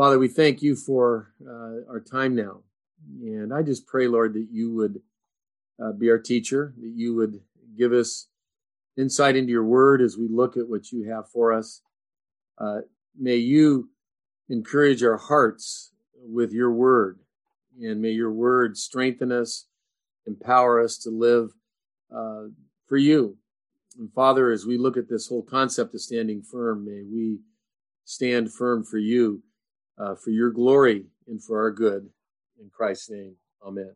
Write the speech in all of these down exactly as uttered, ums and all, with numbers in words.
Father, we thank you for uh, our time now. And I just pray, Lord, that you would uh, be our teacher, that you would give us insight into your word as we look at what you have for us. Uh, may you encourage our hearts with your word, and may your word strengthen us, empower us to live uh, for you. And Father, as we look at this whole concept of standing firm, may we stand firm for you, uh, for your glory and for our good. In Christ's name, amen.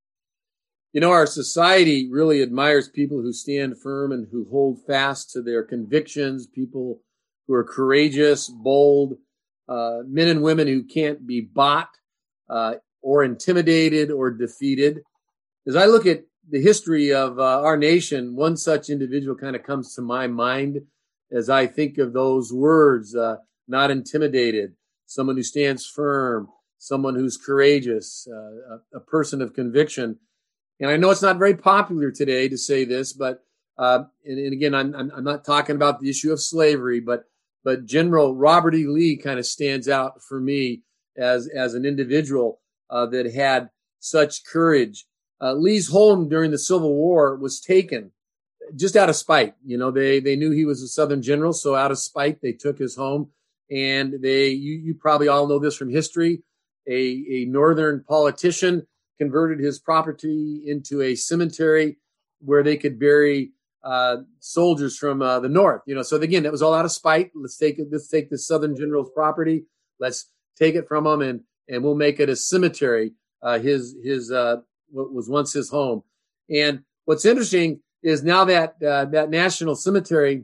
You know, our society really admires people who stand firm and who hold fast to their convictions, people who are courageous, bold, uh, men and women who can't be bought uh, or intimidated or defeated. As I look at the history of uh, our nation, one such individual kind of comes to my mind as I think of those words, uh, not intimidated, someone who stands firm, someone who's courageous, uh, a, a person of conviction. And I know it's not very popular today to say this, but uh, and, and again, I'm, I'm not talking about the issue of slavery, but but General Robert E. Lee kind of stands out for me as as an individual uh, that had such courage. Uh, Lee's home during the Civil War was taken just out of spite. You know, they they knew he was a Southern general, so out of spite, they took his home. And they, you, you probably all know this from history, a, a Northern politician converted his property into a cemetery where they could bury uh, soldiers from uh, the North. You know, so again, that was all out of spite. Let's take it. Let's take the Southern general's property. Let's take it from him, and and we'll make it a cemetery. Uh, his his uh, what was once his home. And what's interesting is now that uh, that national cemetery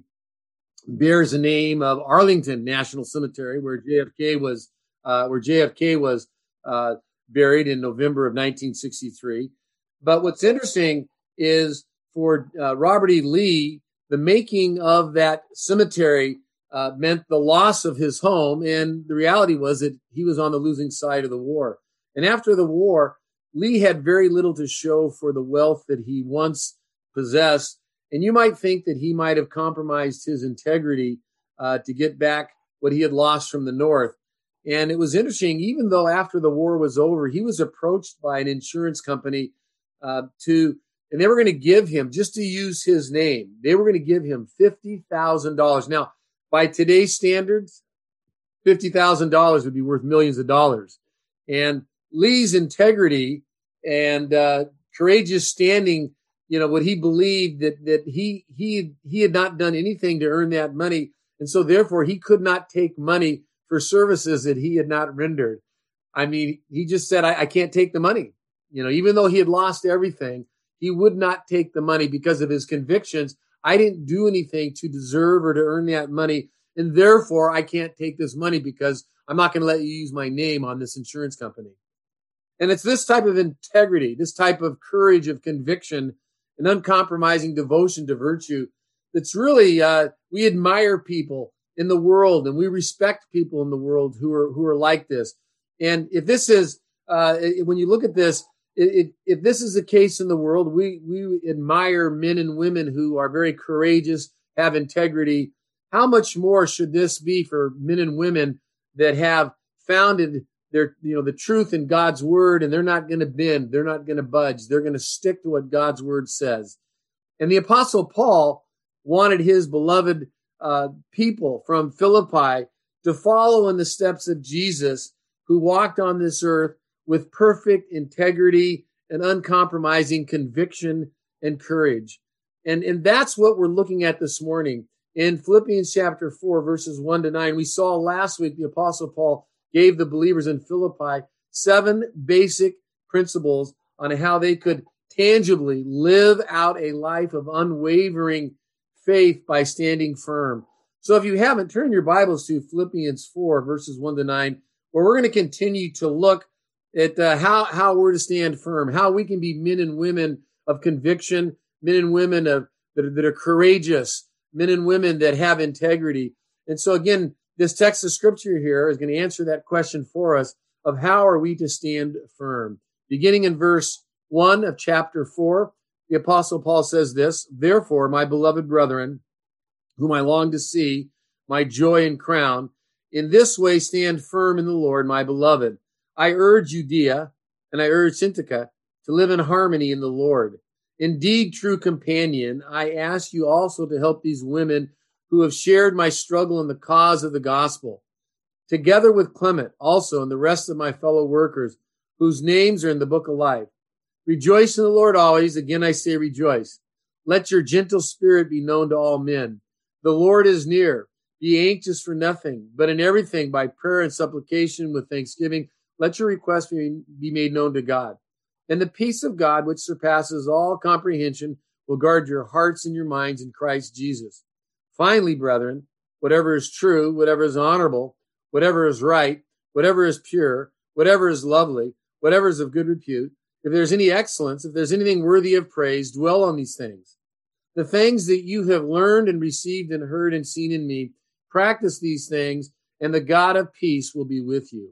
bears the name of Arlington National Cemetery, where J F K was uh, where J F K was uh, buried in November of nineteen sixty-three. But what's interesting is for uh, Robert E. Lee, the making of that cemetery uh, meant the loss of his home, and the reality was that he was on the losing side of the war. And after the war, Lee had very little to show for the wealth that he once possessed. And you might think that he might have compromised his integrity uh, to get back what he had lost from the North. And it was interesting, even though after the war was over, he was approached by an insurance company uh, to, and they were going to give him, just to use his name, they were going to give him fifty thousand dollars. Now, by today's standards, fifty thousand dollars would be worth millions of dollars. And Lee's integrity and uh, courageous standing, you know, what he believed that that he he he had not done anything to earn that money, and so therefore he could not take money for services that he had not rendered. I mean, he just said, I, I can't take the money. You know, even though he had lost everything, he would not take the money because of his convictions. I didn't do anything to deserve or to earn that money, and therefore I can't take this money because I'm not going to let you use my name on this insurance company. And it's this type of integrity, this type of courage of conviction, an uncompromising devotion to virtue that's really, uh, we admire people in the world and we respect people in the world who are, who are like this. And if this is, uh, when you look at this, it, if this is the case in the world, we, we admire men and women who are very courageous, have integrity. How much more should this be for men and women that have founded their, you know, the truth in God's word, and they're not going to bend, they're not going to budge, they're going to stick to what God's word says. And the Apostle Paul wanted his beloved uh, people from Philippi to follow in the steps of Jesus, who walked on this earth with perfect integrity and uncompromising conviction and courage. And, and that's what we're looking at this morning. In Philippians chapter four, verses one to nine, we saw last week the Apostle Paul gave the believers in Philippi seven basic principles on how they could tangibly live out a life of unwavering faith by standing firm. So if you haven't, turn your Bibles to Philippians four, verses one to nine, where we're going to continue to look at uh, how, how we're to stand firm, how we can be men and women of conviction, men and women of, that, are, that are courageous, men and women that have integrity. And so again, this text of scripture here is going to answer that question for us of how are we to stand firm. Beginning in verse one of chapter four, the Apostle Paul says this, "Therefore, my beloved brethren, whom I long to see, my joy and crown, In this way, stand firm in the Lord, my beloved. I urge Euodia and I urge Syntyche to live in harmony in the Lord. Indeed, true companion, I ask you also to help these women who have shared my struggle in the cause of the gospel, together with Clement also and the rest of my fellow workers whose names are in the book of life. Rejoice in the Lord always. Again, I say rejoice. Let your gentle spirit be known to all men. The Lord is near. Be anxious for nothing, but in everything by prayer and supplication with thanksgiving, let your requests be made known to God. And the peace of God, which surpasses all comprehension, will guard your hearts and your minds in Christ Jesus. Finally, brethren, whatever is true, whatever is honorable, whatever is right, whatever is pure, whatever is lovely, whatever is of good repute, if there's any excellence, if there's anything worthy of praise, dwell on these things. The things that you have learned and received and heard and seen in me, practice these things, and the God of peace will be with you.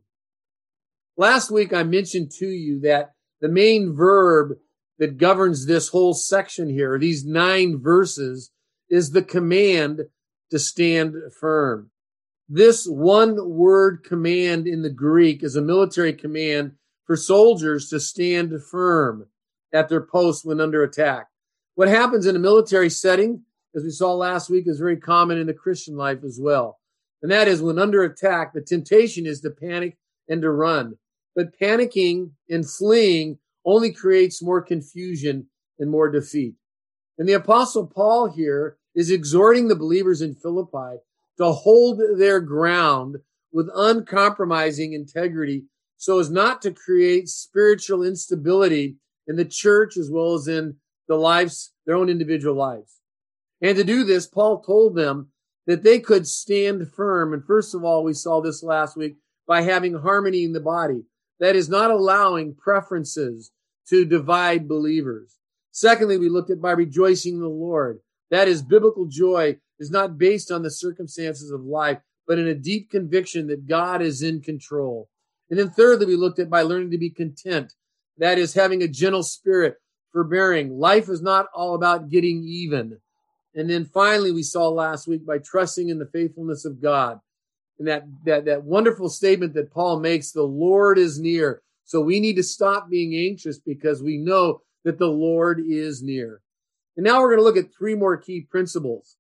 Last week, I mentioned to you that the main verb that governs this whole section here, these nine verses, is the command to stand firm. This one word command in the Greek is a military command for soldiers to stand firm at their posts when under attack. What happens in a military setting, as we saw last week, is very common in the Christian life as well. And that is when under attack, the temptation is to panic and to run. But panicking and fleeing only creates more confusion and more defeat. And the Apostle Paul here is exhorting the believers in Philippi to hold their ground with uncompromising integrity so as not to create spiritual instability in the church as well as in the lives, their own individual lives. And to do this, Paul told them that they could stand firm. And first of all, we saw this last week by having harmony in the body. That is not allowing preferences to divide believers. Secondly, we looked at by rejoicing in the Lord. That is, biblical joy is not based on the circumstances of life, but in a deep conviction that God is in control. And then thirdly, we looked at by learning to be content. That is, having a gentle spirit, forbearing. Life is not all about getting even. And then finally, we saw last week by trusting in the faithfulness of God. And that, that, that wonderful statement that Paul makes, the Lord is near. So we need to stop being anxious because we know that the Lord is near. And now we're going to look at three more key principles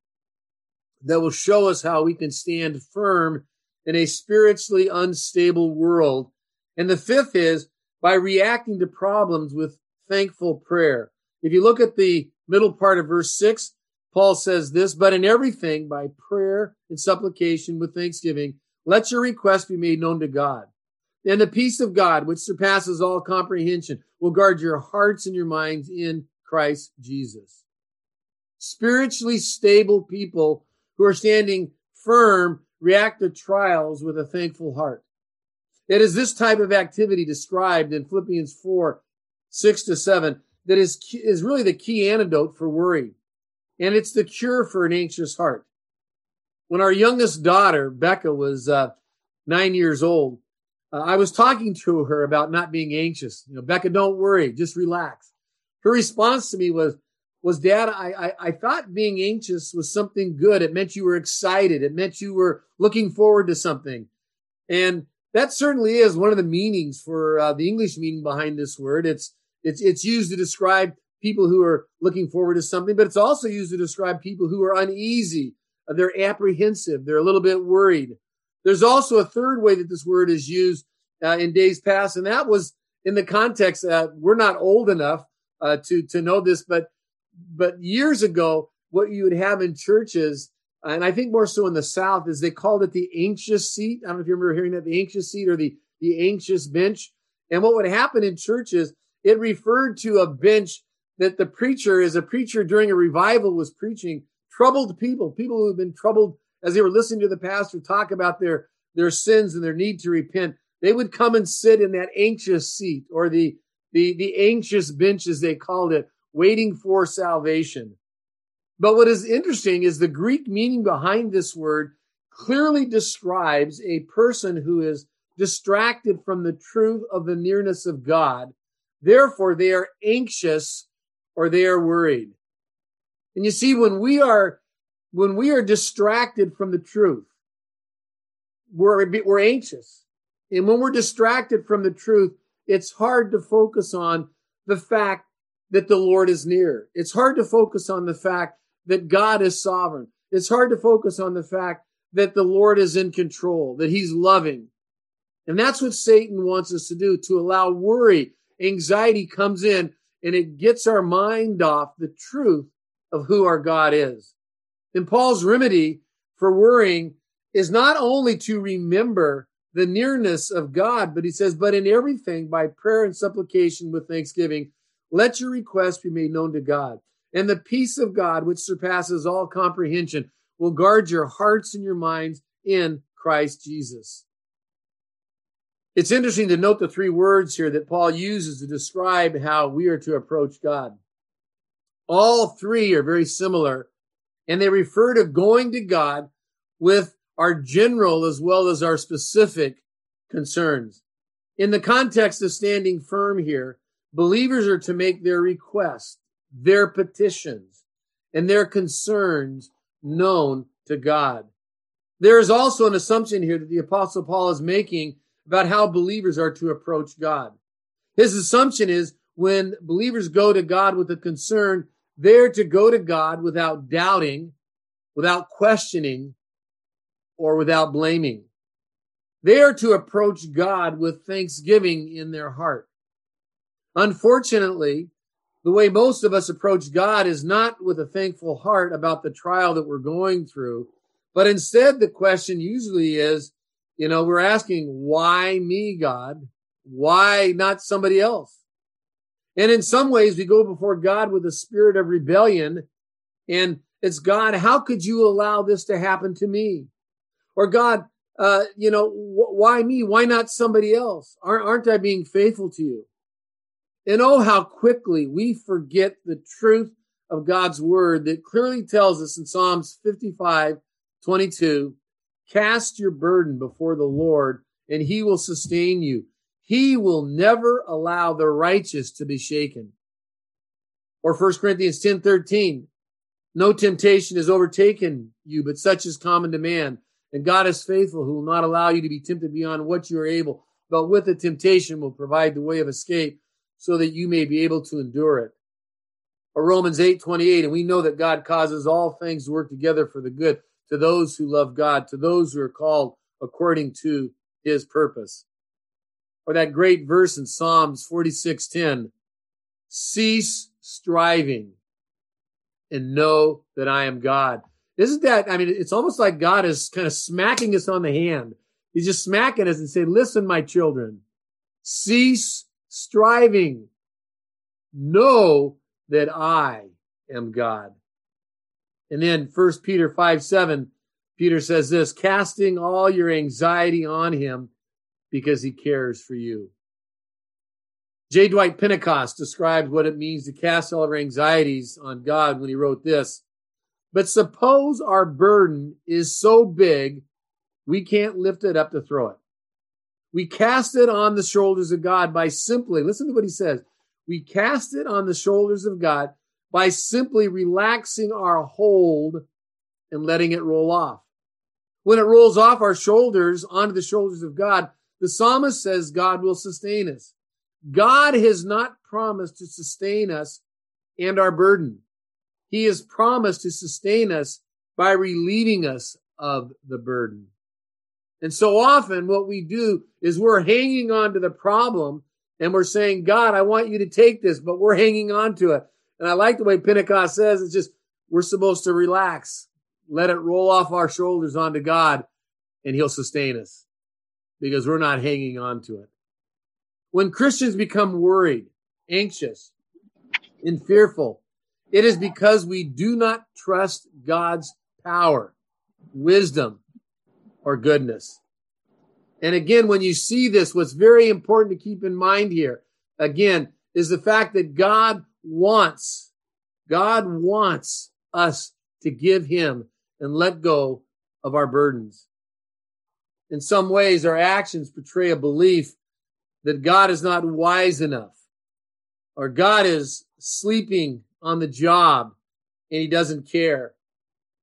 that will show us how we can stand firm in a spiritually unstable world. And the fifth is by reacting to problems with thankful prayer. If you look at the middle part of verse six, Paul says this, but in everything by prayer and supplication with thanksgiving, let your requests be made known to God. And the peace of God, which surpasses all comprehension, will guard your hearts and your minds in Christ Jesus. Spiritually stable people who are standing firm react to trials with a thankful heart. It is this type of activity described in Philippians four, six to seven that is, is really the key antidote for worry. And it's the cure for an anxious heart. When our youngest daughter, Becca, was uh, nine years old, uh, I was talking to her about not being anxious. You know, Becca, don't worry, just relax. Her response to me was, was, Dad, I, I, I thought being anxious was something good. It meant you were excited. It meant you were looking forward to something. And that certainly is one of the meanings for uh, the English meaning behind this word. It's, it's, it's used to describe people who are looking forward to something, but it's also used to describe people who are uneasy. They're apprehensive. They're a little bit worried. There's also a third way that this word is used uh, in days past, and that was in the context that we're not old enough uh, to, to know this, but, but years ago, what you would have in churches, and I think more so in the South, is they called it the anxious seat. I don't know if you remember hearing that, the anxious seat or the, the anxious bench. And what would happen in churches, it referred to a bench that the preacher, as a preacher during a revival was preaching, troubled people, people who have been troubled as they were listening to the pastor talk about their, their sins and their need to repent. They would come and sit in that anxious seat or the, the, the anxious bench, as they called it, waiting for salvation. But what is interesting is the Greek meaning behind this word clearly describes a person who is distracted from the truth of the nearness of God. Therefore, they are anxious or they are worried. And you see, when we are, when we are distracted from the truth, we're, we're anxious. And when we're distracted from the truth, it's hard to focus on the fact that the Lord is near. It's hard to focus on the fact that God is sovereign. It's hard to focus on the fact that the Lord is in control, that he's loving. And that's what Satan wants us to do, to allow worry. Anxiety comes in and it gets our mind off the truth of who our God is. And Paul's remedy for worrying is not only to remember the nearness of God, but he says, but in everything by prayer and supplication with thanksgiving, let your requests be made known to God. And the peace of God, which surpasses all comprehension, will guard your hearts and your minds in Christ Jesus. It's interesting to note the three words here that Paul uses to describe how we are to approach God. All three are very similar, and they refer to going to God with our general as well as our specific concerns. In the context of standing firm here, believers are to make their requests, their petitions, and their concerns known to God. There is also an assumption here that the Apostle Paul is making about how believers are to approach God. His assumption is when believers go to God with a concern, they're to go to God without doubting, without questioning, or without blaming. They are to approach God with thanksgiving in their heart. Unfortunately, the way most of us approach God is not with a thankful heart about the trial that we're going through, but instead the question usually is, you know, we're asking, why me, God? Why not somebody else? And in some ways, we go before God with a spirit of rebellion, and it's, God, how could you allow this to happen to me? Or God, uh, you know, wh- why me? Why not somebody else? Aren't, aren't I being faithful to you? And oh, how quickly we forget the truth of God's word that clearly tells us in Psalms fifty-five twenty-two, cast your burden before the Lord and he will sustain you. He will never allow the righteous to be shaken. Or First Corinthians ten thirteen, no temptation has overtaken you, but such is common to man. And God is faithful, who will not allow you to be tempted beyond what you are able, but with the temptation will provide the way of escape so that you may be able to endure it. Or Romans eight twenty-eight, and we know that God causes all things to work together for the good to those who love God, to those who are called according to his purpose. Or that great verse in Psalms forty-six ten, cease striving and know that I am God. Isn't that, I mean, it's almost like God is kind of smacking us on the hand. He's just smacking us and saying, listen, my children, cease striving. Know that I am God. And then First Peter five seven, Peter says this, casting all your anxiety on him because he cares for you. J. Dwight Pentecost described what it means to cast all of our anxieties on God when he wrote this. But suppose our burden is so big, we can't lift it up to throw it. We cast it on the shoulders of God by simply, listen to what he says, we cast it on the shoulders of God by simply relaxing our hold and letting it roll off. When it rolls off our shoulders onto the shoulders of God, the psalmist says God will sustain us. God has not promised to sustain us and our burden. He has promised to sustain us by relieving us of the burden. And so often what we do is we're hanging on to the problem and we're saying, God, I want you to take this, but we're hanging on to it. And I like the way Pentecost says, it's just, we're supposed to relax, let it roll off our shoulders onto God, and he'll sustain us because we're not hanging on to it. When Christians become worried, anxious, and fearful, it is because we do not trust God's power, wisdom, or goodness. And again, when you see this, what's very important to keep in mind here, again, is the fact that God wants, God wants us to give him and let go of our burdens. In some ways, our actions portray a belief that God is not wise enough, or God is sleeping on the job and he doesn't care.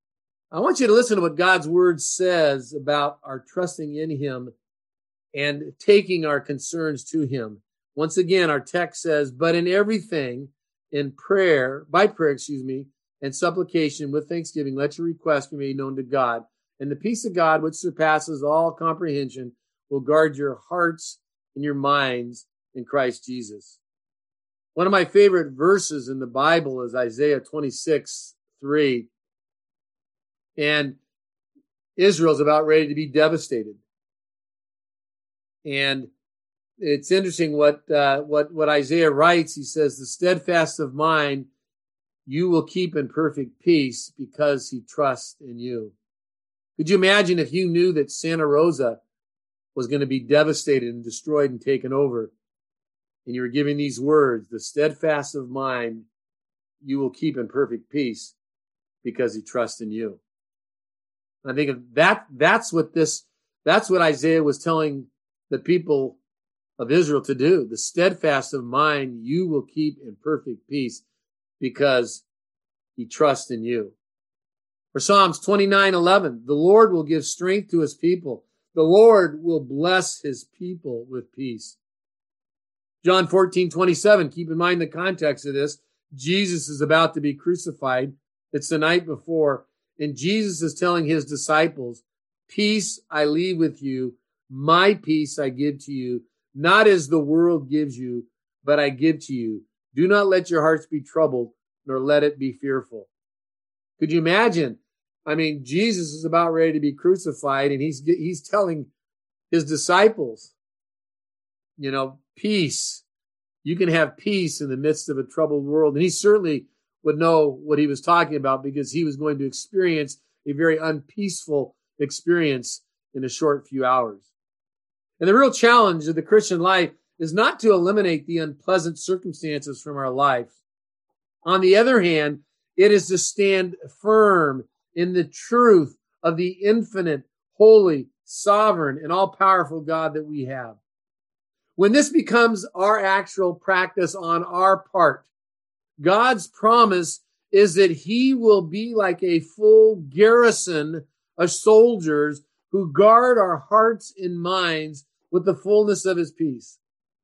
I want you to listen to what God's word says about our trusting in him and taking our concerns to him. Once again, our text says, but in everything, in prayer, by prayer, excuse me, and supplication with thanksgiving, let your request be made known to God. And the peace of God, which surpasses all comprehension, will guard your hearts and your minds in Christ Jesus. One of my favorite verses in the Bible is Isaiah twenty-six, three. And Israel's about ready to be devastated. And it's interesting what uh, what what Isaiah writes. He says, the steadfast of mind you will keep in perfect peace because he trusts in you. Could you imagine if you knew that Santa Rosa was going to be devastated and destroyed and taken over, and you were giving these words, the steadfast of mind you will keep in perfect peace because he trusts in you. I think of that, that's what this, that's what Isaiah was telling the people of Israel to do. The steadfast of mind you will keep in perfect peace because he trusts in you. For Psalms twenty-nine eleven, the Lord will give strength to his people. The Lord will bless his people with peace. John fourteen twenty-seven, keep in mind the context of this. Jesus is about to be crucified. It's the night before. And Jesus is telling his disciples, peace I leave with you. My peace I give to you. Not as the world gives you, but I give to you. Do not let your hearts be troubled, nor let it be fearful. Could you imagine? I mean, Jesus is about ready to be crucified, and he's he's telling his disciples, you know, peace. You can have peace in the midst of a troubled world. And he certainly would know what he was talking about because he was going to experience a very unpeaceful experience in a short few hours. And the real challenge of the Christian life is not to eliminate the unpleasant circumstances from our life. On the other hand, it is to stand firm in the truth of the infinite, holy, sovereign, and all-powerful God that we have. When this becomes our actual practice on our part, God's promise is that he will be like a full garrison of soldiers who guard our hearts and minds with the fullness of his peace.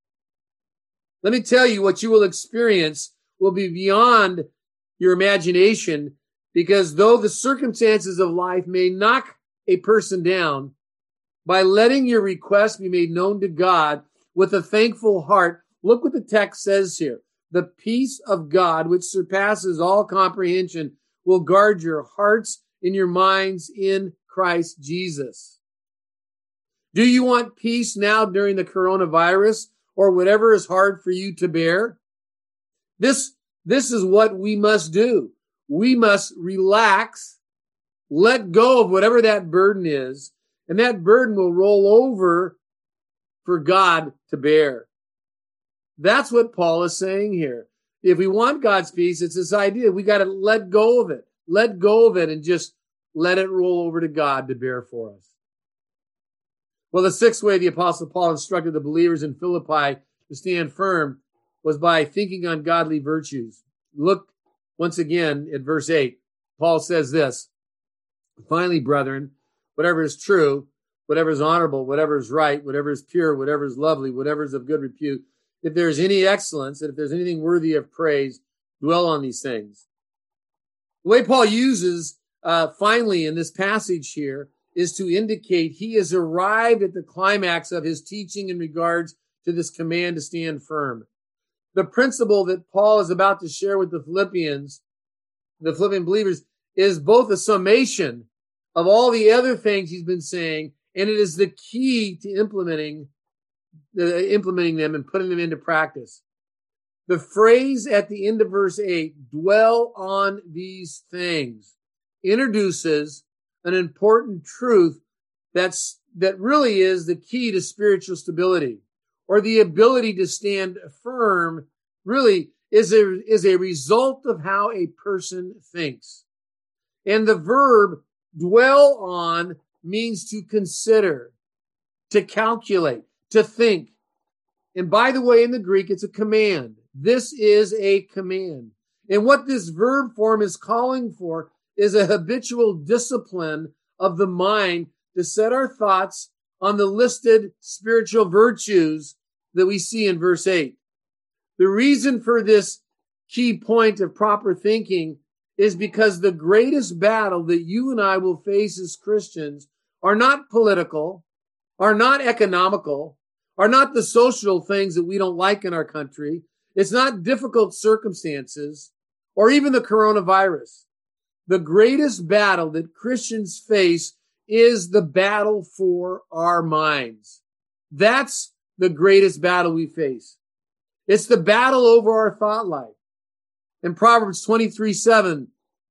Let me tell you, what you will experience will be beyond your imagination, because though the circumstances of life may knock a person down, by letting your request be made known to God with a thankful heart, look what the text says here. The peace of God, which surpasses all comprehension, will guard your hearts and your minds in Christ Jesus. Do you want peace now during the coronavirus or whatever is hard for you to bear? This, this is what we must do. We must relax, let go of whatever that burden is, and that burden will roll over for God to bear. That's what Paul is saying here. If we want God's peace, it's this idea. We got to let go of it. Let go of it and just let it roll over to God to bear for us. Well, the sixth way the Apostle Paul instructed the believers in Philippi to stand firm was by thinking on godly virtues. Look once again at verse eight. Paul says this, finally, brethren, whatever is true, whatever is honorable, whatever is right, whatever is pure, whatever is lovely, whatever is of good repute, if there is any excellence and if there's anything worthy of praise, dwell on these things. The way Paul uses uh, finally in this passage here is to indicate he has arrived at the climax of his teaching in regards to this command to stand firm. The principle that Paul is about to share with the Philippians, the Philippian believers, is both a summation of all the other things he's been saying, and it is the key to implementing, uh, implementing them and putting them into practice. The phrase at the end of verse eight, dwell on these things, introduces an important truth that's, that really is the key to spiritual stability, or the ability to stand firm, really is a, is a result of how a person thinks. And the verb dwell on means to consider, to calculate, to think. And by the way, in the Greek, it's a command. This is a command. And what this verb form is calling for is a habitual discipline of the mind to set our thoughts on the listed spiritual virtues that we see in verse eight. The reason for this key point of proper thinking is because the greatest battle that you and I will face as Christians are not political, are not economical, are not the social things that we don't like in our country. It's not difficult circumstances or even the coronavirus. The greatest battle that Christians face is the battle for our minds. That's the greatest battle we face. It's the battle over our thought life. In Proverbs twenty-three seven,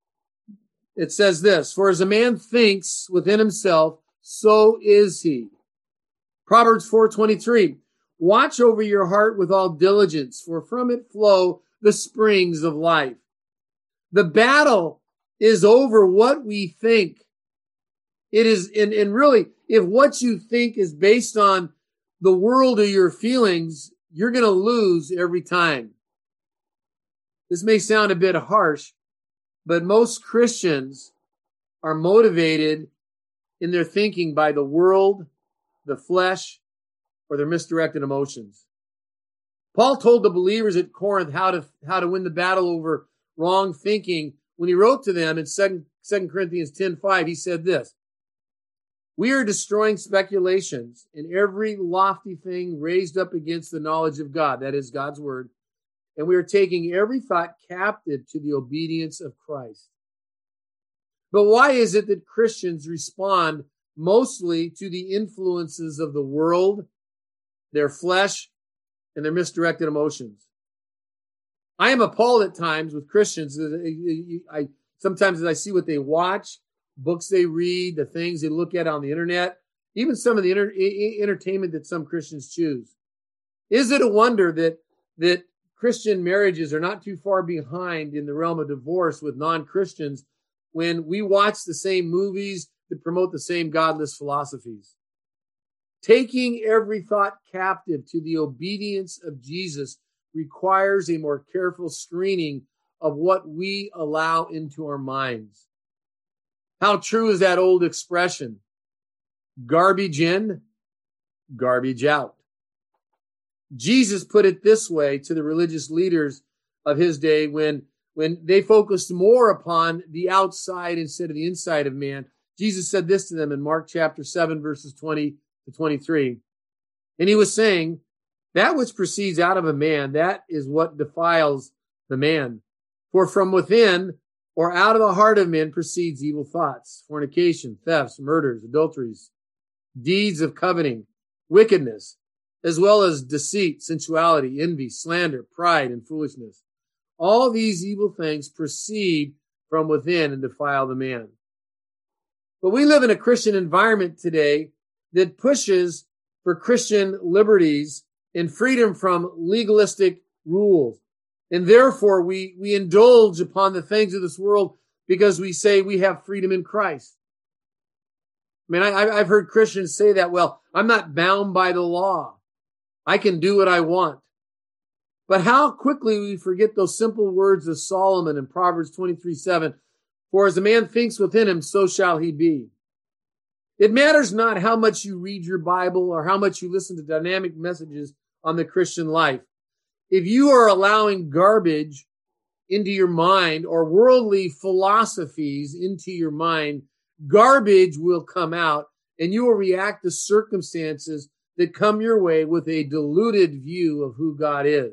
it says this, "For as a man thinks within himself, so is he." Proverbs four twenty-three, "Watch over your heart with all diligence, for from it flow the springs of life." The battle is over what we think. It is, and, and really, if what you think is based on the world or your feelings, you're going to lose every time. This may sound a bit harsh, but most Christians are motivated in their thinking by the world, the flesh, or their misdirected emotions. Paul told the believers at Corinth how to, how to win the battle over wrong thinking. When he wrote to them in Second Corinthians ten five, he said this, "We are destroying speculations and every lofty thing raised up against the knowledge of God," that is God's word, "and we are taking every thought captive to the obedience of Christ." But why is it that Christians respond mostly to the influences of the world, their flesh, and their misdirected emotions? I am appalled at times with Christians. I, sometimes as I see what they watch, books they read, the things they look at on the internet, even some of the inter, entertainment that some Christians choose. Is it a wonder that, that Christian marriages are not too far behind in the realm of divorce with non-Christians when we watch the same movies that promote the same godless philosophies? Taking every thought captive to the obedience of Jesus requires a more careful screening of what we allow into our minds. How true is that old expression? Garbage in, garbage out. Jesus put it this way to the religious leaders of his day when, when they focused more upon the outside instead of the inside of man. Jesus said this to them in Mark chapter seven, verses twenty to twenty-three. And he was saying, "That which proceeds out of a man, that is what defiles the man. For from within or out of the heart of men proceeds evil thoughts, fornication, thefts, murders, adulteries, deeds of coveting, wickedness, as well as deceit, sensuality, envy, slander, pride, and foolishness. All these evil things proceed from within and defile the man." But we live in a Christian environment today that pushes for Christian liberties and freedom from legalistic rules. And therefore, we, we indulge upon the things of this world because we say we have freedom in Christ. I mean, I, I've heard Christians say that, well, I'm not bound by the law. I can do what I want. But how quickly we forget those simple words of Solomon in Proverbs twenty-three seven, "For as a man thinks within him, so shall he be." It matters not how much you read your Bible or how much you listen to dynamic messages on the Christian life. If you are allowing garbage into your mind or worldly philosophies into your mind, garbage will come out and you will react to circumstances that come your way with a diluted view of who God is.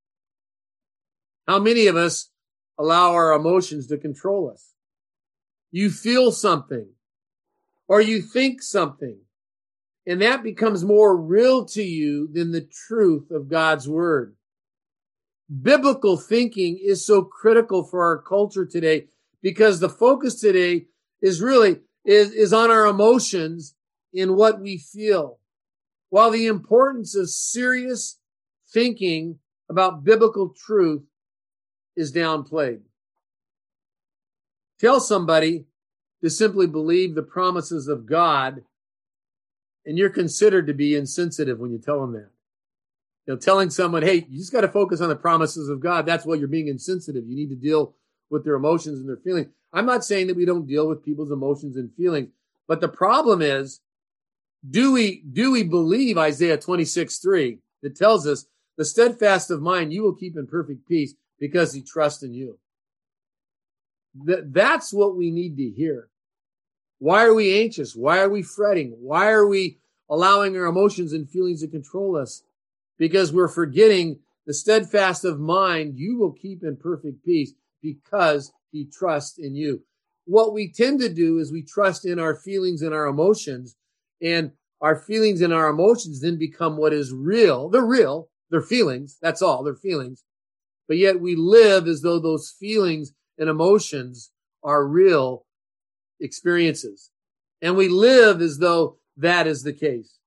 How many of us allow our emotions to control us? You feel something or you think something, and that becomes more real to you than the truth of God's word. Biblical thinking is so critical for our culture today because the focus today is really is, is on our emotions in what we feel, while the importance of serious thinking about biblical truth is downplayed. Tell somebody to simply believe the promises of God, and you're considered to be insensitive when you tell them that. You know, telling someone, hey, you just got to focus on the promises of God. That's why you're being insensitive. You need to deal with their emotions and their feelings. I'm not saying that we don't deal with people's emotions and feelings, but the problem is, do we, do we believe Isaiah twenty-six three that tells us the steadfast of mind you will keep in perfect peace because he trusts in you? That, that's what we need to hear. Why are we anxious? Why are we fretting? Why are we allowing our emotions and feelings to control us? Because we're forgetting the steadfast of mind you will keep in perfect peace because he trusts in you. What we tend to do is we trust in our feelings and our emotions, and our feelings and our emotions then become what is real. They're real. They're feelings. That's all. They're feelings. But yet we live as though those feelings and emotions are real experiences. And we live as though that is the case.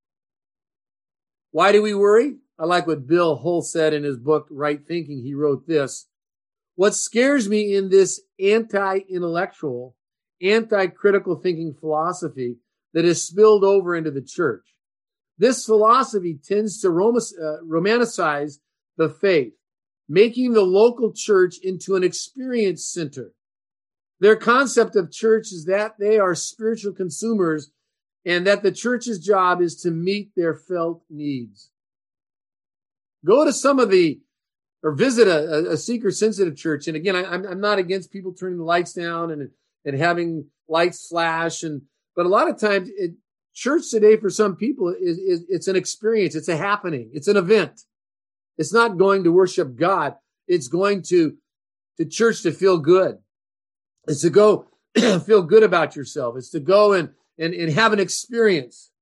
Why do we worry? I like what Bill Hull said in his book, Right Thinking. He wrote this: what scares me in this anti-intellectual, anti-critical thinking philosophy that has spilled over into the church. This philosophy tends to rom- uh, romanticize the faith, making the local church into an experience center. Their concept of church is that they are spiritual consumers and that the church's job is to meet their felt needs. Go to some of the, or visit a, a seeker-sensitive church. And again, I, I'm, I'm not against people turning the lights down and, and having lights flash. And, but a lot of times it, church today for some people is, is, it's an experience. It's a happening. It's an event. It's not going to worship God. It's going to, to church to feel good. It's to go feel good about yourself. It's to go and, and, and have an experience.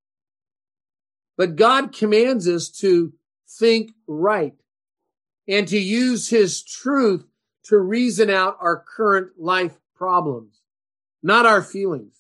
But God commands us to think right and to use his truth to reason out our current life problems, not our feelings.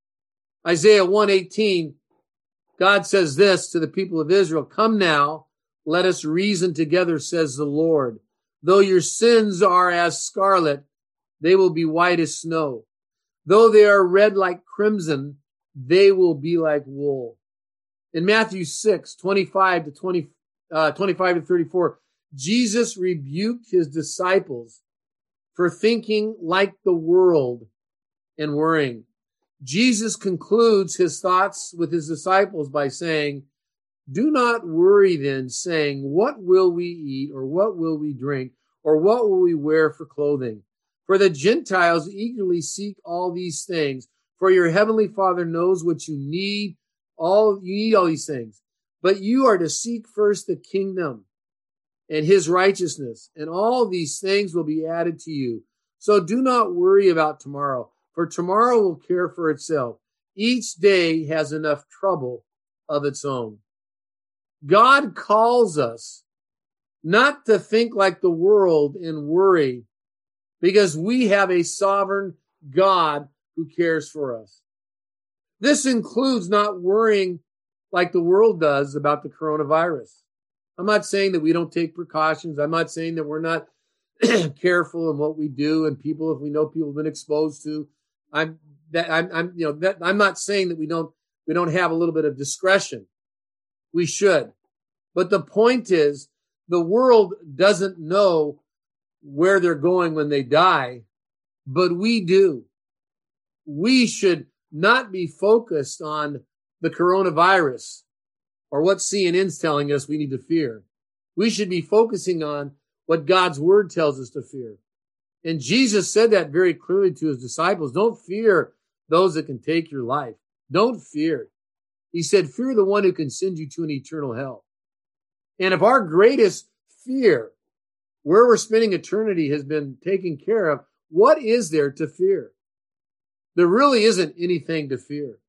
Isaiah one eighteen, God says this to the people of Israel: come now, let us reason together, says the Lord. Though your sins are as scarlet, they will be white as snow. Though they are red like crimson, they will be like wool. In Matthew six, twenty-five to twenty, uh, twenty-five to thirty-four, Jesus rebuked his disciples for thinking like the world and worrying. Jesus concludes his thoughts with his disciples by saying, do not worry then, saying, what will we eat, or what will we drink, or what will we wear for clothing? For the Gentiles eagerly seek all these things, for your heavenly Father knows what you need. All you need all these things. But you are to seek first the kingdom and his righteousness, and all these things will be added to you. So do not worry about tomorrow, for tomorrow will care for itself. Each day has enough trouble of its own. God calls us not to think like the world and worry, because we have a sovereign God who cares for us. This includes not worrying like the world does about the coronavirus. I'm not saying that we don't take precautions. I'm not saying that we're not careful in what we do and people, if we know people have been exposed to. I'm that I'm, I'm you know that I'm not saying that we don't we don't have a little bit of discretion. We should. But the point is, the world doesn't know where they're going when they die, but we do. We should not be focused on the coronavirus or what C N N's telling us we need to fear. We should be focusing on what God's word tells us to fear. And Jesus said that very clearly to his disciples. Don't fear those that can take your life. Don't fear. He said, fear the one who can send you to an eternal hell. And if our greatest fear, where we're spending eternity, has been taken care of, what is there to fear? There really isn't anything to fear.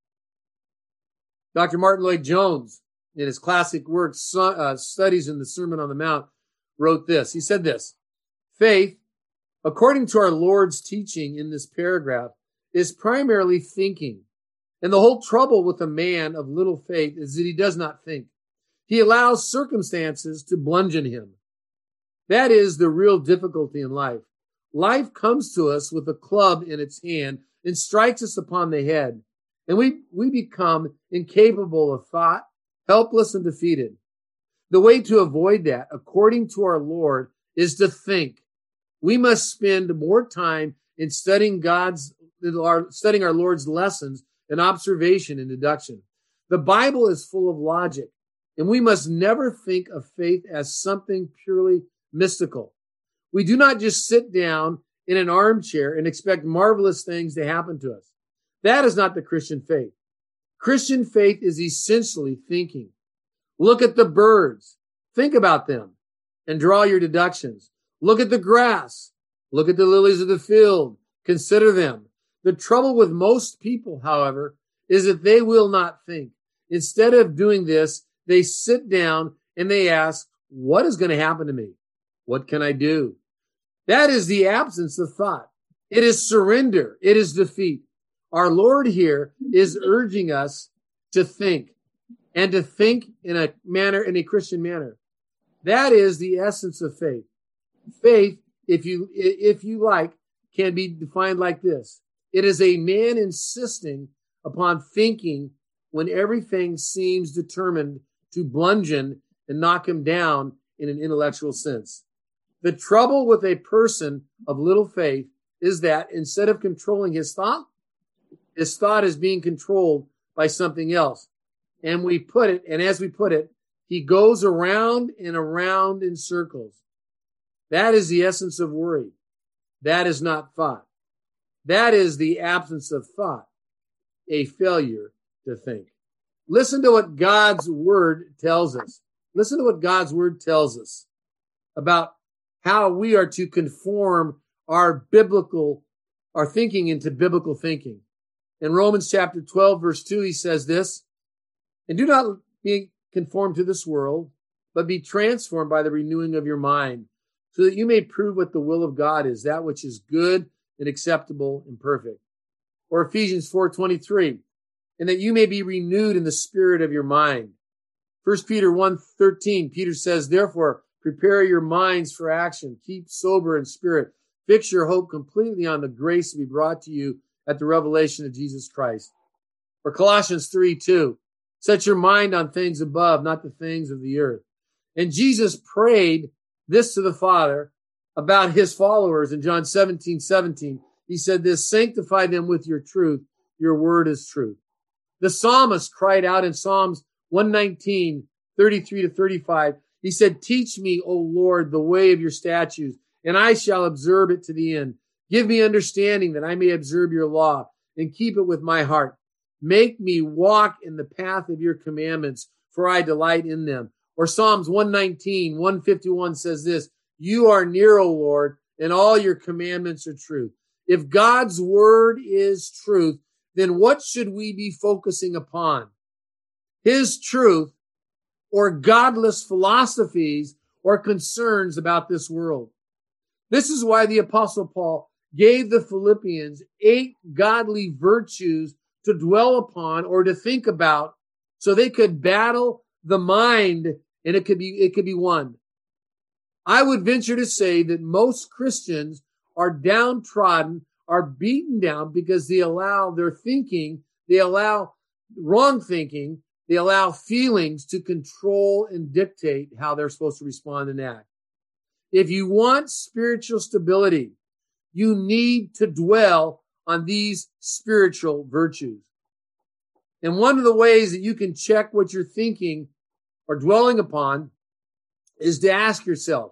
Doctor Martin Lloyd-Jones, in his classic work, uh, Studies in the Sermon on the Mount, wrote this. He said this: faith, according to our Lord's teaching in this paragraph, is primarily thinking. And the whole trouble with a man of little faith is that he does not think. He allows circumstances to bludgeon him. That is the real difficulty in life. Life comes to us with a club in its hand and strikes us upon the head. And we, we become incapable of thought, helpless and defeated. The way to avoid that, according to our Lord, is to think. We must spend more time in studying God's, our, studying our Lord's lessons than observation and deduction. The Bible is full of logic, and we must never think of faith as something purely mystical. We do not just sit down in an armchair and expect marvelous things to happen to us. That is not the Christian faith. Christian faith is essentially thinking. Look at the birds. Think about them and draw your deductions. Look at the grass. Look at the lilies of the field. Consider them. The trouble with most people, however, is that they will not think. Instead of doing this, they sit down and they ask, what is going to happen to me? What can I do? That is the absence of thought. It is surrender. It is defeat. Our Lord here is urging us to think, and to think in a manner, in a Christian manner. That is the essence of faith. Faith, if you, if you like, can be defined like this. It is a man insisting upon thinking when everything seems determined to bludgeon and knock him down in an intellectual sense. The trouble with a person of little faith is that instead of controlling his thought, his thought is being controlled by something else. And we put it, and as we put it, he goes around and around in circles. That is the essence of worry. That is not thought. That is the absence of thought, a failure to think. Listen to what God's word tells us. Listen to what God's word tells us about how we are to conform our biblical, our thinking into biblical thinking. In Romans chapter twelve, verse two, he says this, and do not be conformed to this world, but be transformed by the renewing of your mind, so that you may prove what the will of God is, that which is good and acceptable and perfect. Or Ephesians four twenty-three, and that you may be renewed in the spirit of your mind. First Peter one thirteen, Peter says, therefore, prepare your minds for action. Keep sober in spirit. Fix your hope completely on the grace to be brought to you at the revelation of Jesus Christ. Or Colossians three two, set your mind on things above, not the things of the earth. And Jesus prayed this to the Father about his followers in John seventeen seventeen. He said this, sanctify them with your truth. Your word is truth. The psalmist cried out in Psalms one nineteen, thirty-three to thirty-five. He said, teach me, O Lord, the way of your statutes, and I shall observe it to the end. Give me understanding that I may observe your law and keep it with my heart. Make me walk in the path of your commandments, for I delight in them. Or Psalms one nineteen, one fifty-one says this, you are near, O Lord, and all your commandments are truth. If God's word is truth, then what should we be focusing upon? His truth or godless philosophies or concerns about this world? This is why the Apostle Paul gave the Philippians eight godly virtues to dwell upon or to think about so they could battle the mind and it could be, it could be won. I would venture to say that most Christians are downtrodden, are beaten down because they allow their thinking, they allow wrong thinking, they allow feelings to control and dictate how they're supposed to respond and act. If you want spiritual stability, you need to dwell on these spiritual virtues. And one of the ways that you can check what you're thinking or dwelling upon is to ask yourself,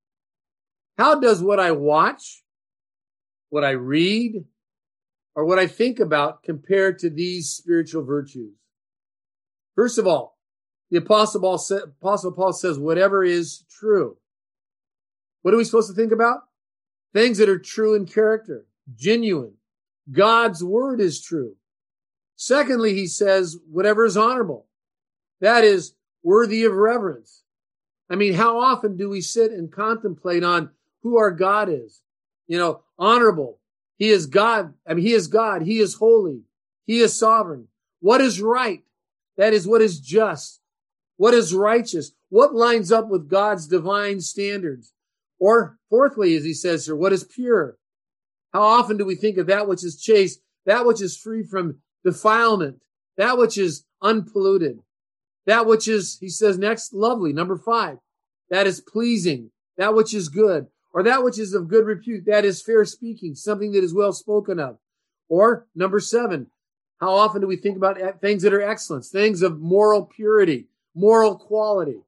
how does what I watch, what I read, or what I think about compare to these spiritual virtues? First of all, the Apostle Paul, sa- Apostle Paul says, whatever is true. What are we supposed to think about? Things that are true in character, genuine. God's word is true. Secondly, he says, whatever is honorable. That is worthy of reverence. I mean, how often do we sit and contemplate on who our God is? You know, honorable. He is God. I mean, he is God. He is holy. He is sovereign. What is right? That is what is just. What is righteous? What lines up with God's divine standards? Or fourthly, as he says here, what is pure? How often do we think of that which is chaste, that which is free from defilement, that which is unpolluted, that which is, he says next, lovely, number five, that is pleasing, that which is good. or that which is of good repute, that is fair speaking, something that is well spoken of. Or number seven, how often do we think about things that are excellence, things of moral purity, moral quality?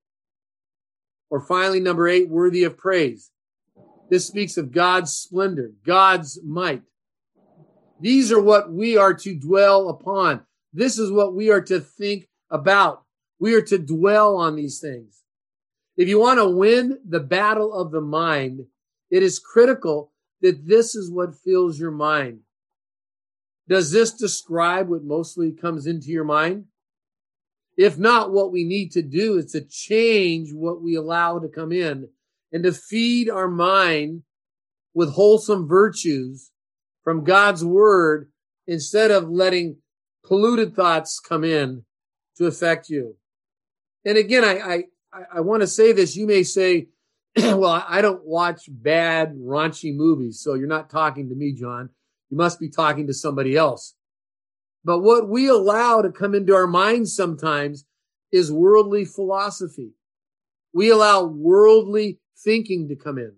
Or finally, number eight, worthy of praise. This speaks of God's splendor, God's might. These are what we are to dwell upon. This is what we are to think about. We are to dwell on these things. If you want to win the battle of the mind, it is critical that this is what fills your mind. Does this describe what mostly comes into your mind? If not, what we need to do is to change what we allow to come in and to feed our mind with wholesome virtues from God's word instead of letting polluted thoughts come in to affect you. And again, I, I, I want to say this. You may say, well, I don't watch bad, raunchy movies, so you're not talking to me, John. You must be talking to somebody else. But what we allow to come into our minds sometimes is worldly philosophy. We allow worldly thinking to come in.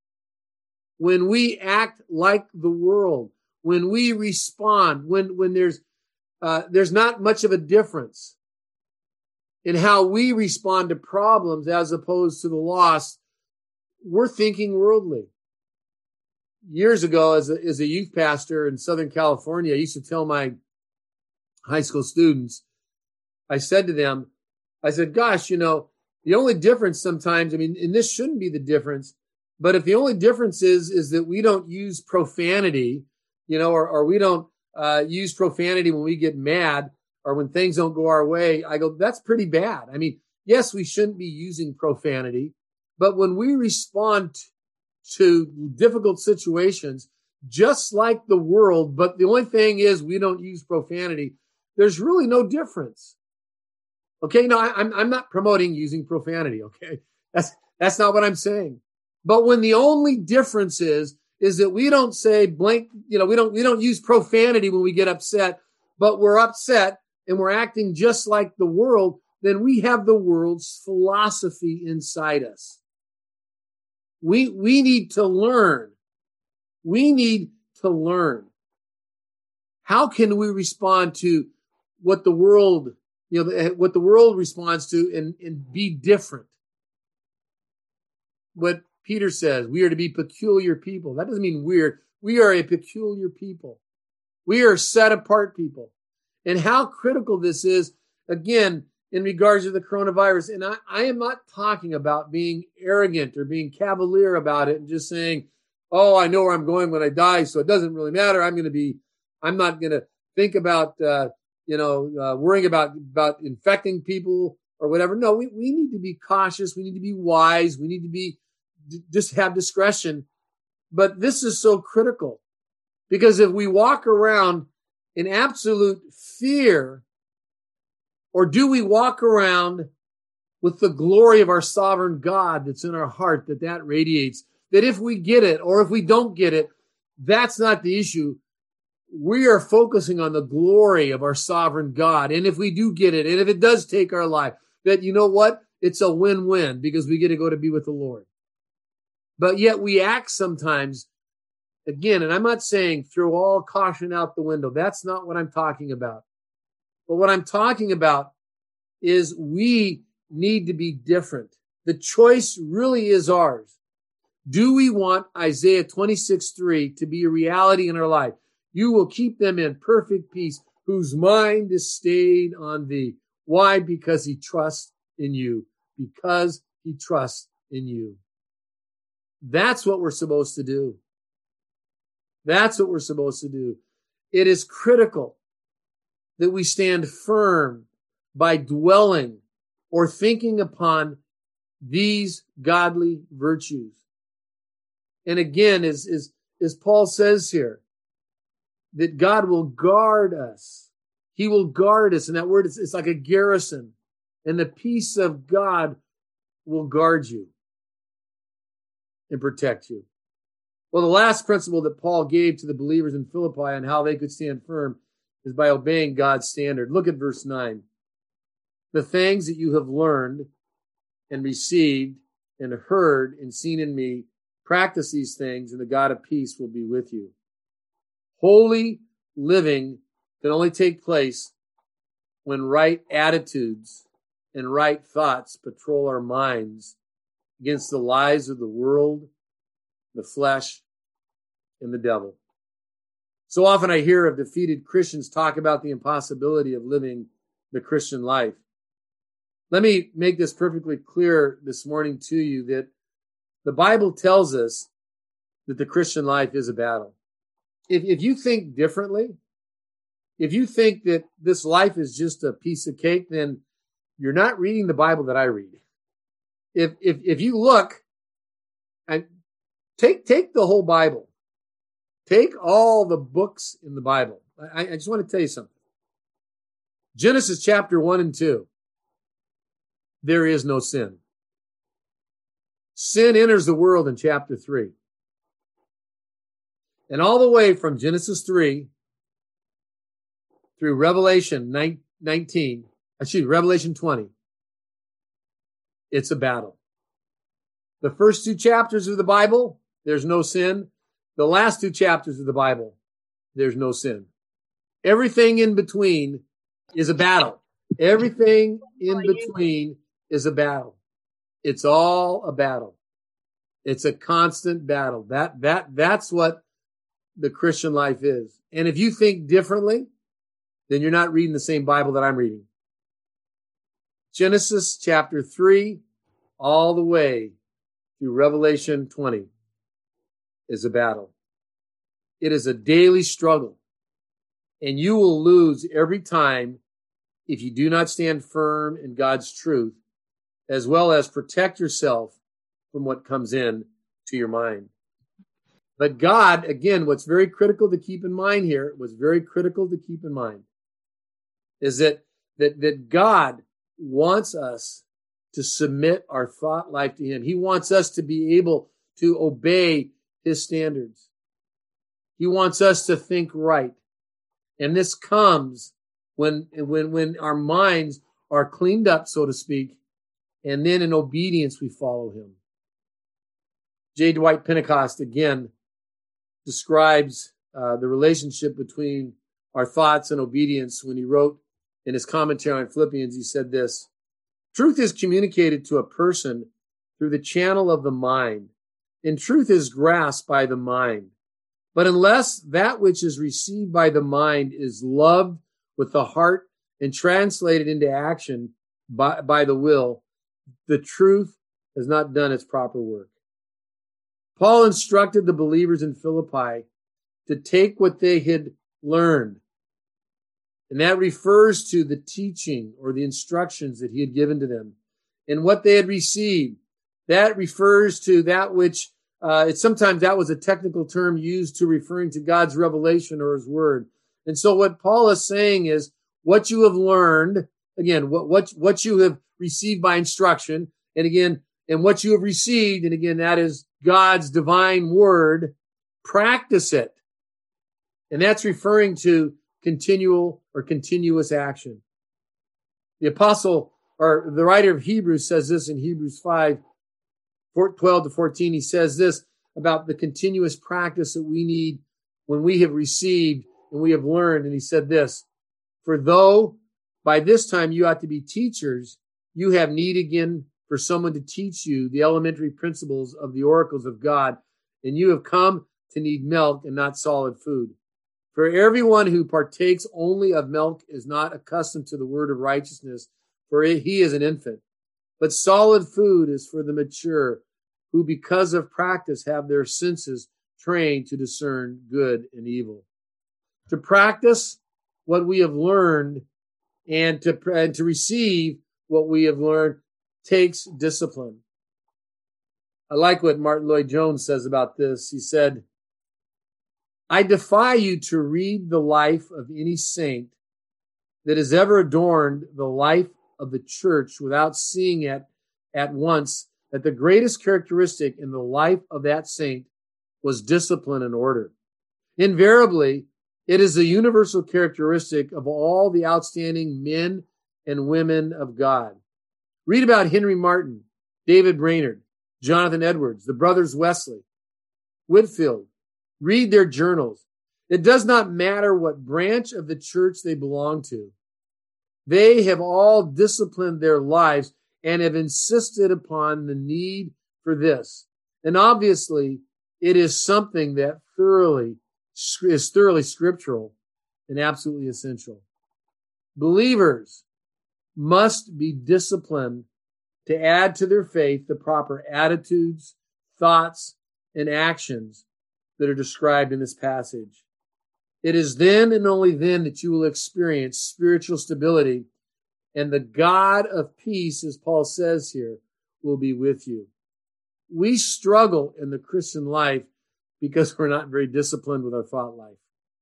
When we act like the world, when we respond, when, when there's, uh, there's not much of a difference in how we respond to problems as opposed to the lost, we're thinking worldly. Years ago, as a, as a youth pastor in Southern California, I used to tell my high school students, I said to them, I said, gosh, you know, the only difference sometimes, I mean, and this shouldn't be the difference, but if the only difference is, is that we don't use profanity, you know, or, or we don't uh, use profanity when we get mad or when things don't go our way, I go, that's pretty bad. I mean, yes, we shouldn't be using profanity, but when we respond to to difficult situations, just like the world, but the only thing is we don't use profanity. There's really no difference. Okay, no, I, I'm I'm not promoting using profanity. Okay, that's that's not what I'm saying. But when the only difference is is that we don't say blank, you know, we don't we don't use profanity when we get upset, but we're upset and we're acting just like the world, then we have the world's philosophy inside us. We, we need to learn. We need to learn. How can we respond to what the world, you know, what the world responds to and, and be different? What Peter says, we are to be peculiar people. That doesn't mean weird. We are a peculiar people. We are set apart people. And how critical this is, again, in regards to the coronavirus. And I, I am not talking about being arrogant or being cavalier about it and just saying, oh, I know where I'm going when I die, so it doesn't really matter. I'm going to be, I'm not going to think about, uh, you know, uh, worrying about, about infecting people or whatever. No, we, we need to be cautious. We need to be wise. We need to be, d- just have discretion. But this is so critical because if we walk around in absolute fear, or do we walk around with the glory of our sovereign God that's in our heart, that that radiates, that if we get it or if we don't get it, that's not the issue. We are focusing on the glory of our sovereign God. And if we do get it, and if it does take our life, that you know what? It's a win-win because we get to go to be with the Lord. But yet we act sometimes, again, and I'm not saying throw all caution out the window. That's not what I'm talking about. But what I'm talking about is we need to be different. The choice really is ours. Do we want Isaiah twenty-six three to be a reality in our life? You will keep them in perfect peace, whose mind is stayed on thee. Why? Because he trusts in you. Because he trusts in you. That's what we're supposed to do. That's what we're supposed to do. It is critical that we stand firm by dwelling or thinking upon these godly virtues. And again, as, as, as Paul says here, that God will guard us. He will guard us. And that word, it's, it's like a garrison. And the peace of God will guard you and protect you. Well, the last principle that Paul gave to the believers in Philippi on how they could stand firm is by obeying God's standard. Look at verse nine. The things that you have learned and received and heard and seen in me, Practice these things, and the God of peace will be with you. Holy living can only take place when right attitudes and right thoughts patrol our minds against the lies of the world, the flesh, and the devil. So often I hear of defeated Christians talk about the impossibility of living the Christian life. Let me make this perfectly clear this morning to you that the Bible tells us that the Christian life is a battle. If, if you think differently, if you think that this life is just a piece of cake, then you're not reading the Bible that I read. If if if you look and take take the whole Bible, take all the books in the Bible. I, I just want to tell you something. Genesis chapter one and two. There is no sin. Sin enters the world in chapter three. And all the way from Genesis three through Revelation nineteen, excuse me, Revelation twenty, it's a battle. The first two chapters of the Bible, there's no sin. The last two chapters of the Bible, there's no sin. Everything in between is a battle. Everything in between is a battle. It's all a battle. It's a constant battle. That, that, that's what the Christian life is. And if you think differently, then you're not reading the same Bible that I'm reading. Genesis chapter three, all the way through Revelation twenty is a battle. It is a daily struggle. And you will lose every time if you do not stand firm in God's truth, as well as protect yourself from what comes in to your mind. But God, again, what's very critical to keep in mind here, what's very critical to keep in mind, is that, that, that God wants us to submit our thought life to Him. He wants us to be able to obey His standards. He wants us to think right. And this comes when, when, when our minds are cleaned up, so to speak, and then in obedience we follow Him. J. Dwight Pentecost, again, describes uh, the relationship between our thoughts and obedience when he wrote in his commentary on Philippians. He said this: truth is communicated to a person through the channel of the mind, and truth is grasped by the mind. But unless that which is received by the mind is loved with the heart and translated into action by, by the will, the truth has not done its proper work. Paul instructed the believers in Philippi to take what they had learned, and that refers to the teaching or the instructions that he had given to them, and what they had received. That refers to that which, uh, it's sometimes that was a technical term used to referring to God's revelation or His word. And so what Paul is saying is what you have learned, again, what, what, what you have received by instruction, and again, and what you have received, and again, that is God's divine word, practice it. And that's referring to continual or continuous action. The apostle or the writer of Hebrews says this in Hebrews five, twelve to fourteen. He says this about the continuous practice that we need when we have received and we have learned. And he said this: for though by this time you ought to be teachers, you have need again for someone to teach you the elementary principles of the oracles of God, and you have come to need milk and not solid food. For everyone who partakes only of milk is not accustomed to the word of righteousness, for he is an infant. But solid food is for the mature, who because of practice have their senses trained to discern good and evil. To practice what we have learned and to, and to receive what we have learned takes discipline. I like what Martin Lloyd-Jones says about this. He said, I defy you to read the life of any saint that has ever adorned the life of the church without seeing it at once that the greatest characteristic in the life of that saint was discipline and order. Invariably, it is the universal characteristic of all the outstanding men and women of God. Read about Henry Martyn, David Brainerd, Jonathan Edwards, the brothers Wesley, Whitefield. Read their journals. It does not matter what branch of the church they belong to. They have all disciplined their lives and have insisted upon the need for this. And obviously, it is something that thoroughly is thoroughly scriptural and absolutely essential. Believers must be disciplined to add to their faith the proper attitudes, thoughts, and actions that are described in this passage. It is then and only then that you will experience spiritual stability, and the God of peace, as Paul says here, will be with you. We struggle in the Christian life because we're not very disciplined with our thought life.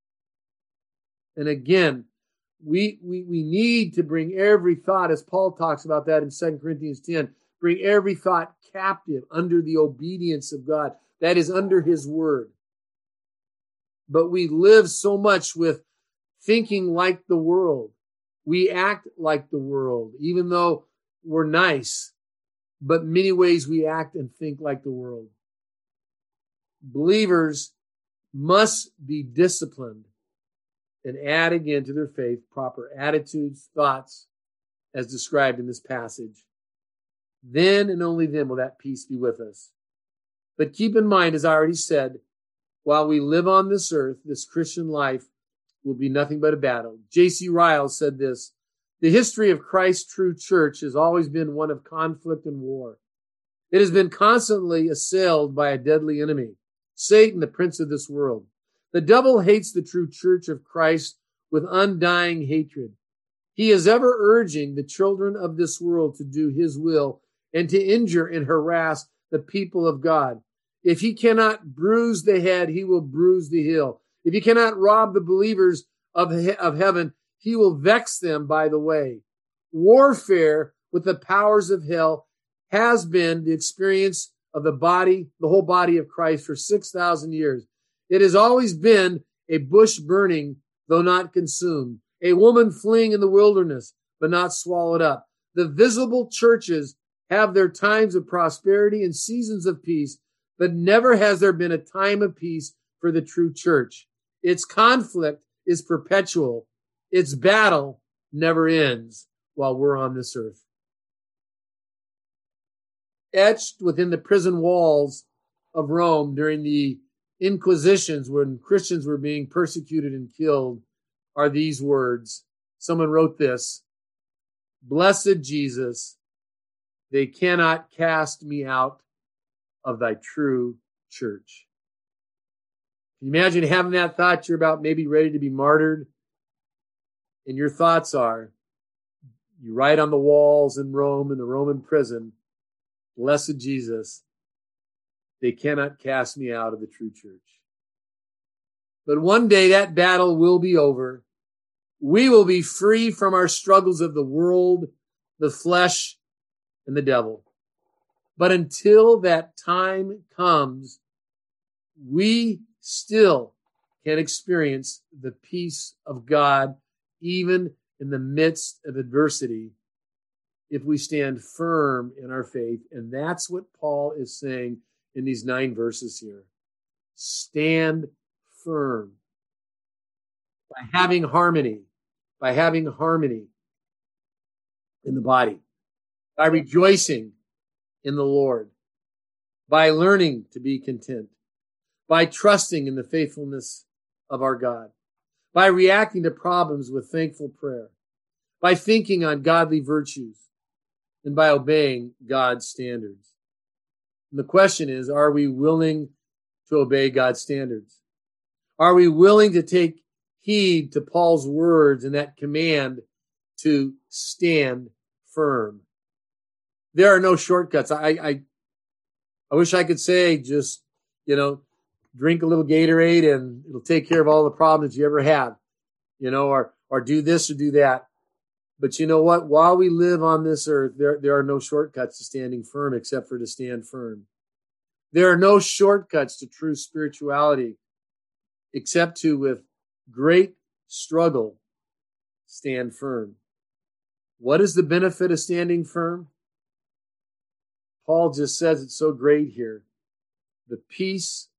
And again, we, we, we need to bring every thought, as Paul talks about that in Second Corinthians ten, bring every thought captive under the obedience of God. That is under his word. But we live so much with thinking like the world. We act like the world, even though we're nice. But in many ways we act and think like the world. Believers must be disciplined and add again to their faith proper attitudes, thoughts, as described in this passage. Then and only then will that peace be with us. But keep in mind, as I already said, while we live on this earth, this Christian life will be nothing but a battle. J C Ryle said this: the history of Christ's true church has always been one of conflict and war. It has been constantly assailed by a deadly enemy, Satan, the prince of this world. The devil hates the true church of Christ with undying hatred. He is ever urging the children of this world to do his will and to injure and harass the people of God. If he cannot bruise the head, he will bruise the heel. If he cannot rob the believers of, he- of heaven, he will vex them by the way. Warfare with the powers of hell has been the experience of the body, the whole body of Christ for six thousand years. It has always been a bush burning, though not consumed, a woman fleeing in the wilderness, but not swallowed up. The visible churches have their times of prosperity and seasons of peace, but never has there been a time of peace for the true church. Its conflict is perpetual. Its battle never ends while we're on this earth. Etched within the prison walls of Rome during the Inquisitions, when Christians were being persecuted and killed, are these words. Someone wrote this: "Blessed Jesus, they cannot cast me out of thy true church." Can you imagine having that thought? You're about maybe ready to be martyred, and your thoughts are, you write on the walls in Rome, in the Roman prison, "Blessed Jesus, they cannot cast me out of the true church." But one day that battle will be over. We will be free from our struggles of the world, the flesh, and the devil. But until that time comes, we still can experience the peace of God even in the midst of adversity if we stand firm in our faith. And that's what Paul is saying in these nine verses here. Stand firm by having harmony, by having harmony in the body, by rejoicing in the Lord, by learning to be content, by trusting in the faithfulness of our God, by reacting to problems with thankful prayer, by thinking on godly virtues, and by obeying God's standards. And the question is, are we willing to obey God's standards? Are we willing to take heed to Paul's words and that command to stand firm? There are no shortcuts. I, I, I wish I could say just, you know, drink a little Gatorade and it'll take care of all the problems you ever have, you know, or, or do this or do that. But you know what? While we live on this earth, there, there are no shortcuts to standing firm except for to stand firm. There are no shortcuts to true spirituality except to, with great struggle, stand firm. What is the benefit of standing firm? Paul just says it's so great here. The peace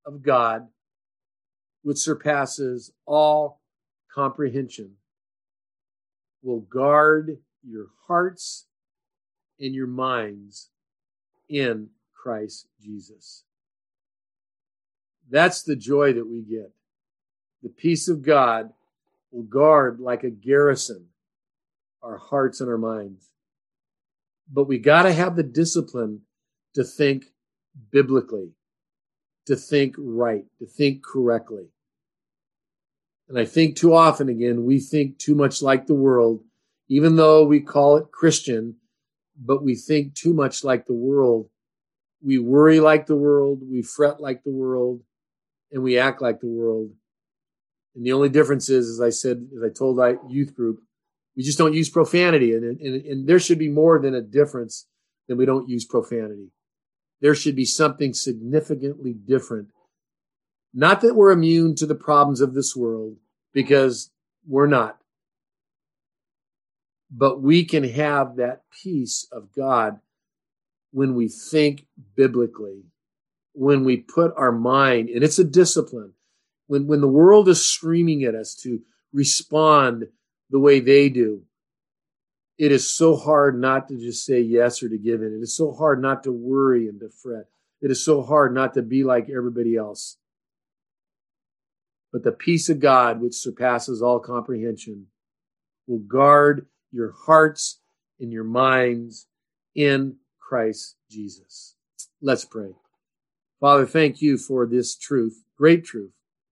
of God, which surpasses all comprehension, will guard your hearts and your minds in Christ Jesus. That's the joy that we get. The peace of God will guard like a garrison our hearts and our minds. But we got to have the discipline to think biblically, to think right, to think correctly. And I think too often, again, we think too much like the world, even though we call it Christian, but we think too much like the world. We worry like the world, we fret like the world, and we act like the world. And the only difference is, as I said, as I told our youth group, we just don't use profanity. And, and, and there should be more than a difference than we don't use profanity. There should be something significantly different. Not that we're immune to the problems of this world, because we're not. But we can have that peace of God when we think biblically, when we put our mind, and it's a discipline. When, when the world is screaming at us to respond the way they do, it is so hard not to just say yes or to give in. It is so hard not to worry and to fret. It is so hard not to be like everybody else. But the peace of God, which surpasses all comprehension, will guard your hearts and your minds in Christ Jesus. Let's pray. Father, thank you for this truth, great truth.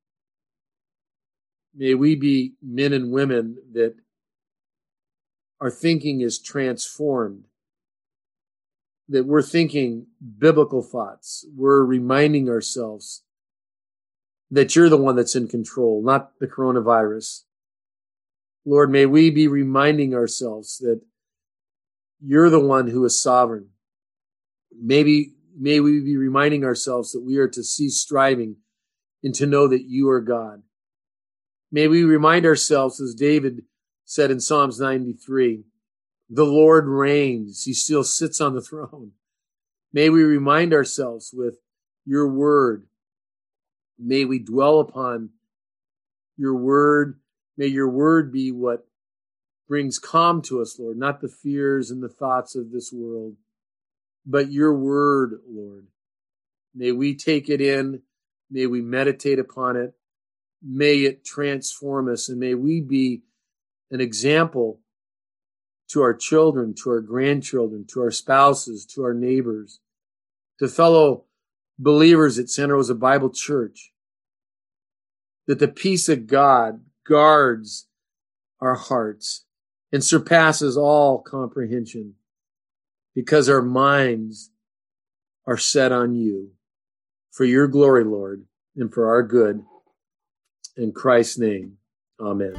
May we be men and women that our thinking is transformed, that we're thinking biblical thoughts. We're reminding ourselves that you're the one that's in control, not the coronavirus. Lord, may we be reminding ourselves that you're the one who is sovereign. Maybe, may we be reminding ourselves that we are to cease striving and to know that you are God. May we remind ourselves, as David said in Psalms ninety-three, the Lord reigns. He still sits on the throne. May we remind ourselves with your word. May we dwell upon your word. May your word be what brings calm to us, Lord, not the fears and the thoughts of this world, but your word, Lord. May we take it in. May we meditate upon it. May it transform us, and may we be an example to our children, to our grandchildren, to our spouses, to our neighbors, to fellow believers at Santa Rosa Bible Church, that the peace of God guards our hearts and surpasses all comprehension, because our minds are set on you for your glory, Lord, and for our good. In Christ's name, amen.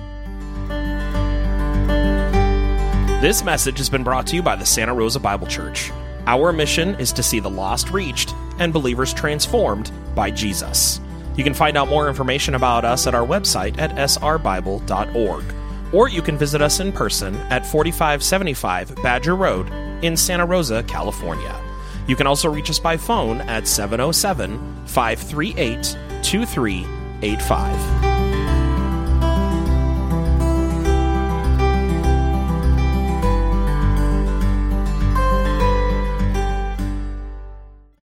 This message has been brought to you by the Santa Rosa Bible Church. Our mission is to see the lost reached and believers transformed by Jesus. You can find out more information about us at our website at s r bible dot org, or you can visit us in person at forty-five seventy-five Badger Road in Santa Rosa, California. You can also reach us by phone at seven oh seven, five three eight, two three eight five.